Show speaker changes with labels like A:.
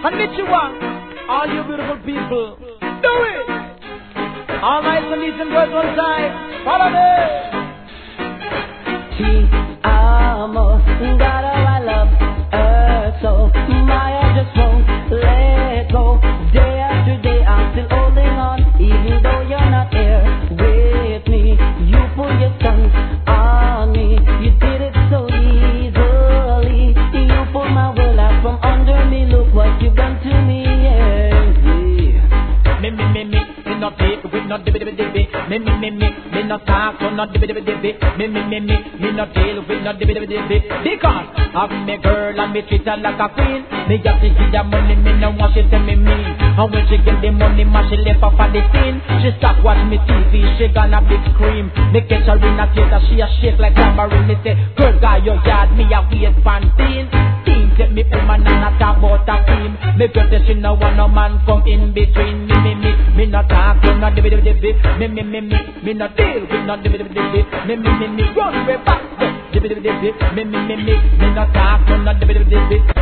A: Konnichiwa, all you beautiful people. Do it! All my ladies and girls on side, follow me!
B: Te amo, God, oh, I love her so. I just won't let go. Day after day, I'm still holding on, even though you're not here with me. You put your tongue on me, you did it so easily. You pulled my world out from under me. Look what you've done to me, yeah.
A: Me no take with no dibby. Me no talk so no dibby. Me no deal with no dibby. Because of me girl and me treat her like a queen. Me just to give her money, me no want she tell me mean. And when she get the money, man, she left off of the scene. She stop watch me TV, she gonna big scream. Me catch her in a theater, she a shake like tambourine. Me say, girl, guy, your yard, me a wait fanteen. Teen take me woman and a talk about a cream. Me girl say she no want no man come in between me. Me no talk to no dibby. Me no deal with no dibby. Me run way back. Dibby. Me no talk to no dibby.